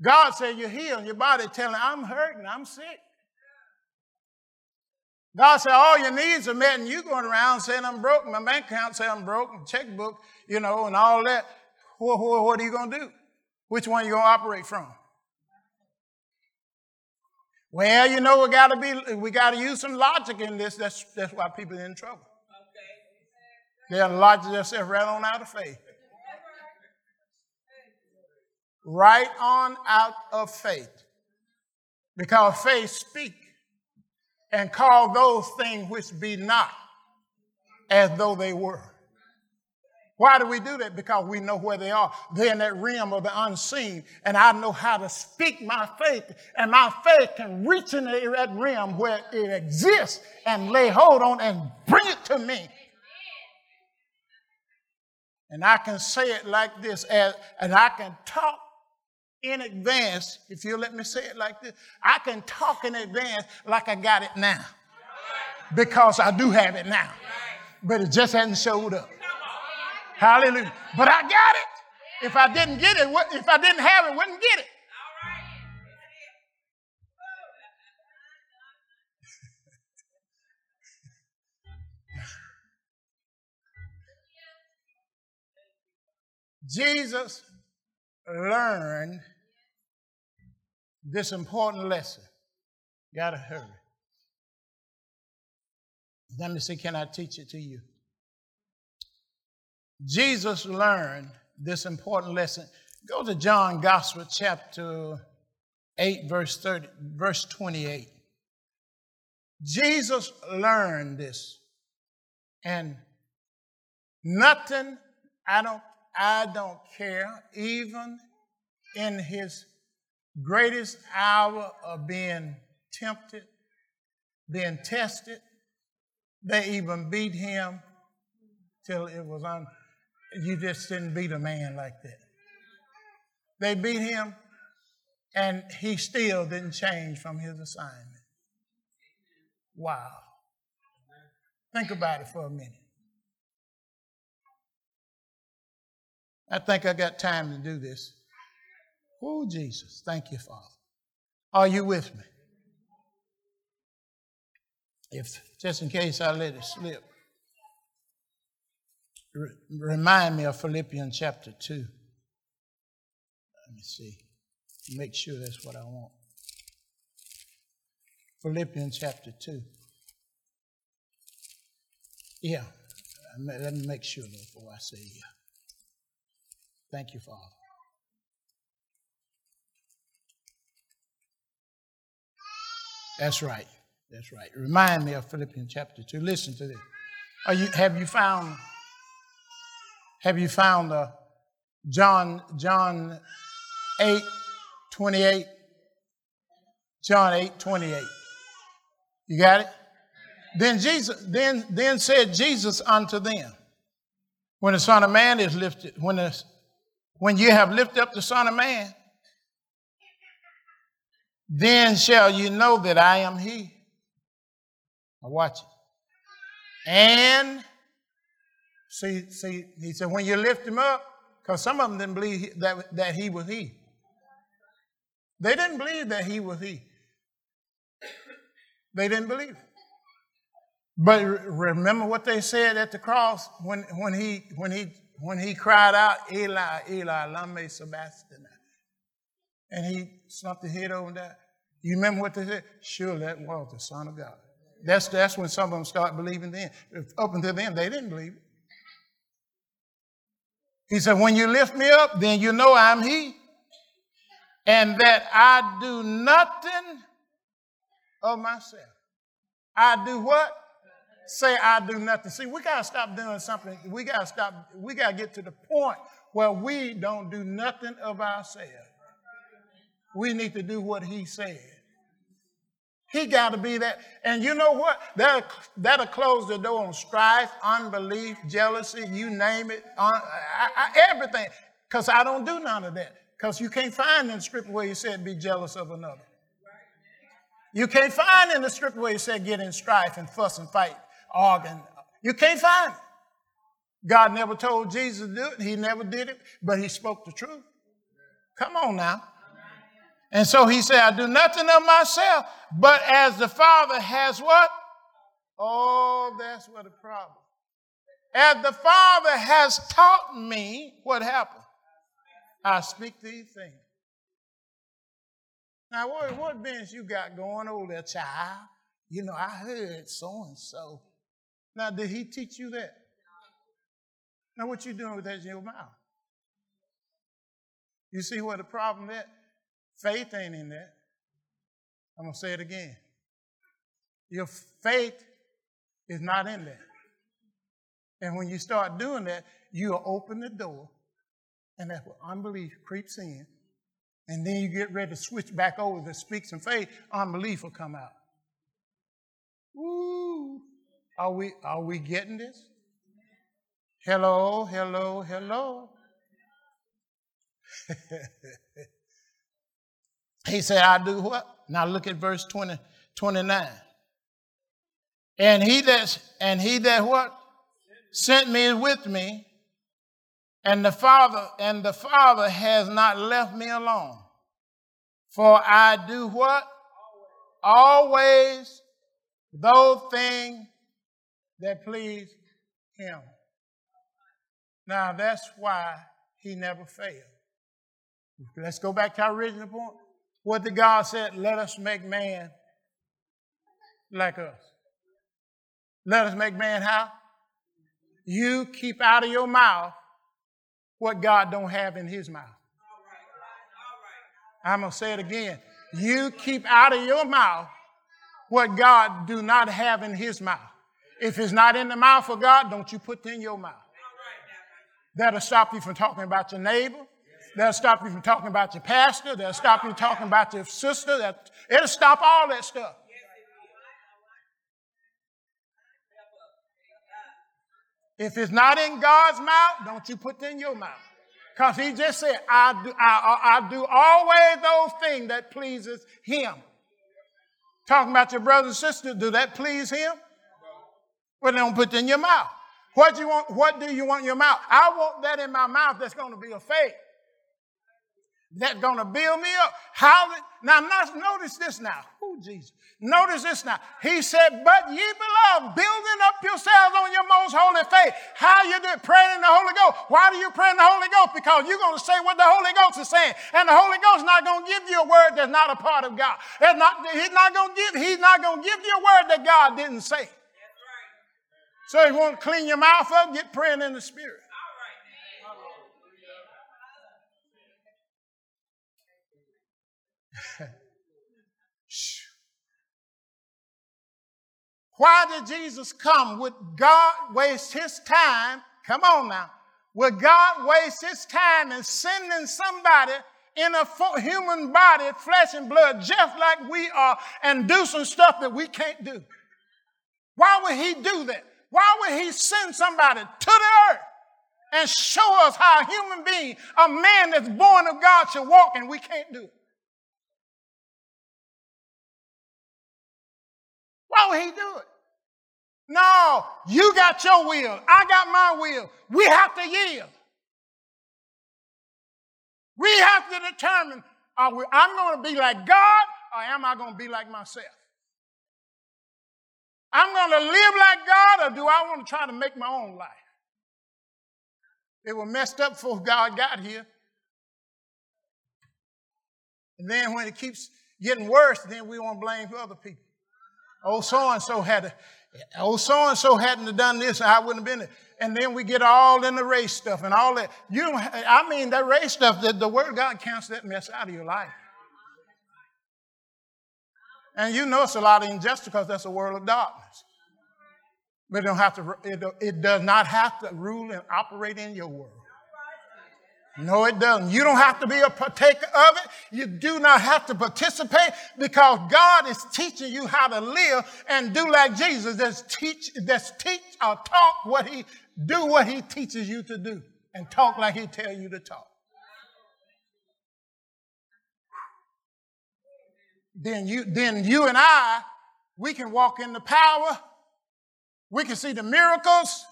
God said you're healed. Your body telling, I'm hurting, I'm sick. God said all your needs are met, and you going around saying I'm broke. My bank account says I'm broke, my checkbook, and all that. What are you going to do? Which one are you going to operate from? Well, we got to use some logic in this. That's why people are in trouble. They have logic themselves right on out of faith. Right on out of faith. Because faith speaks and call those things which be not as though they were. Why do we do that? Because we know where they are. They're in that realm of the unseen. And I know how to speak my faith. And my faith can reach in that realm where it exists and lay hold on and bring it to me. And I can say it like this, and I can talk in advance, if you'll let me say it like this. I can talk in advance like I got it now. Because I do have it now. But it just hasn't showed up. Hallelujah. But I got it. If I didn't get it, if I didn't have it, wouldn't get it. Jesus learned this important lesson. Gotta hurry. Let me see, can I teach it to you? Jesus learned this important lesson. Go to John Gospel chapter 8, verse 28. Jesus learned this. And nothing, I don't care, even in his greatest hour of being tempted, being tested, they even beat him till it was you just didn't beat a man like that. They beat him, and he still didn't change from his assignment. Wow. Think about it for a minute. I think I got time to do this. Oh, Jesus. Thank you, Father. Are you with me? Just in case I let it slip, remind me of Philippians chapter 2. Let me see. Make sure that's what I want. Philippians chapter 2. Yeah. Let me make sure before I say yeah. Thank you, Father. That's right. That's right. Remind me of Philippians chapter 2. Listen to this. Have you found John 8:28? John 8:28. You got it? Then said Jesus unto them, when the Son of Man is lifted, when you have lifted up the Son of Man, then shall you know that I am he. Now watch it. And see, he said, when you lift him up, because some of them didn't believe that he was he. They didn't believe that he was he. They didn't believe it. But remember what they said at the cross when he cried out, Eli, Eli, lama sabachthani. And he slumped his head over and died. You remember what they said? Sure, that was the Son of God. That's when some of them start believing then. Up until then, they didn't believe it. He said, when you lift me up, then you know I'm he. And that I do nothing of myself. I do what? Say I do nothing. See, we got to stop doing something. We got to get to the point where we don't do nothing of ourselves. We need to do what he said. He got to be that. And you know what? That'll close the door on strife, unbelief, jealousy, you name it, everything. Because I don't do none of that. Because you can't find in the scripture where he said be jealous of another. You can't find in the scripture where he said get in strife and fuss and fight, argue. You can't find it. God never told Jesus to do it. He never did it, but he spoke the truth. Come on now. And so he said, I do nothing of myself, but as the Father has what? Oh, that's what the problem. As the Father has taught me, what happened? I speak these things. Now, what business you got going over there, child? You know, I heard so-and-so. Now, did he teach you that? Now, what you doing with that in your mouth? You see what the problem is? Faith ain't in that. I'm going to say it again. Your faith is not in that. And when you start doing that, you'll open the door, and that's what unbelief creeps in. And then you get ready to switch back over to speak some faith, unbelief will come out. Woo! Are we getting this? Hello, hello, hello. He said, I do what? Now look at verse 29. And he that what? Sent me is with me, and the Father has not left me alone. For I do what? Always those things that please him. Now that's why he never failed. Let's go back to our original point. What did God say? Let us make man like us. Let us make man how? You keep out of your mouth what God don't have in his mouth. I'm going to say it again. You keep out of your mouth what God do not have in his mouth. If it's not in the mouth of God, don't you put it in your mouth. That'll stop you from talking about your neighbor. That'll stop you from talking about your pastor. That'll stop you talking about your sister. It'll stop all that stuff. If it's not in God's mouth, don't you put it in your mouth. Because he just said, I do always those things that pleases him. Talking about your brother and sister, do that please him? Well, don't put it in your mouth. What do you want in your mouth? I want that in my mouth that's going to be a faith. That's going to build me up. Now, notice this now. Oh, Jesus. Notice this now. He said, but ye beloved, building up yourselves on your most holy faith. How you do it? Praying in the Holy Ghost. Why do you pray in the Holy Ghost? Because you're going to say what the Holy Ghost is saying. And the Holy Ghost is not going to give you a word that's not a part of God. He's not going to give you a word that God didn't say. So if you want to clean your mouth up, get praying in the Spirit. Why did Jesus come? Would God waste his time? Come on now. Would God waste his time in sending somebody in a human body, flesh and blood, just like we are, and do some stuff that we can't do? Why would he do that? Why would he send somebody to the earth and show us how a human being, a man that's born of God, should walk, and we can't do it? Why would he do it? No, you got your will. I got my will. We have to yield. We have to determine, I'm going to be like God, or am I going to be like myself? I'm going to live like God, or do I want to try to make my own life? It was messed up before God got here. And then when it keeps getting worse, then we want to blame other people. Oh, so-and-so hadn't have done this, and I wouldn't have been there. And then we get all in the race stuff and all that. That race stuff, the Word of God cancels that mess out of your life. And you know it's a lot of injustice because that's a world of darkness. But it does not have to rule and operate in your world. No, it doesn't. You don't have to be a partaker of it. You do not have to participate, because God is teaching you how to live and do like Jesus. Talk what he teaches you to do, and talk like he tells you to talk. Then you and I, we can walk in the power. We can see the miracles.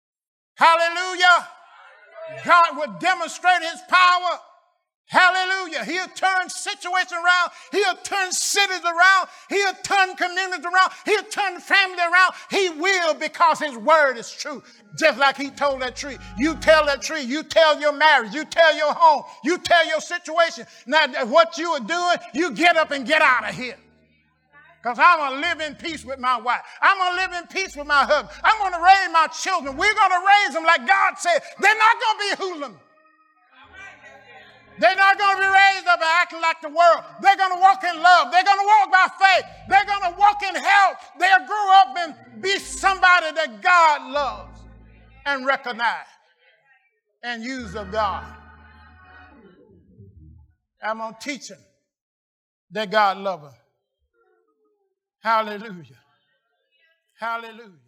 Hallelujah. God will demonstrate his power. Hallelujah. Hallelujah. He'll turn situations around. He'll turn cities around. He'll turn communities around. He'll turn family around. He will, because his word is true. Just like he told that tree. You tell that tree. You tell your marriage. You tell your home. You tell your situation. Now, what you are doing, you get up and get out of here. Because I'm going to live in peace with my wife. I'm going to live in peace with my husband. I'm going to raise my children. We're going to raise them like God said. They're not going to be hoodlums. They're not going to be raised up and acting like the world. They're going to walk in love. They're going to walk by faith. They're going to walk in health. They'll grow up and be somebody that God loves and recognize and use of God. I'm going to teach them that God loves them. Hallelujah. Hallelujah.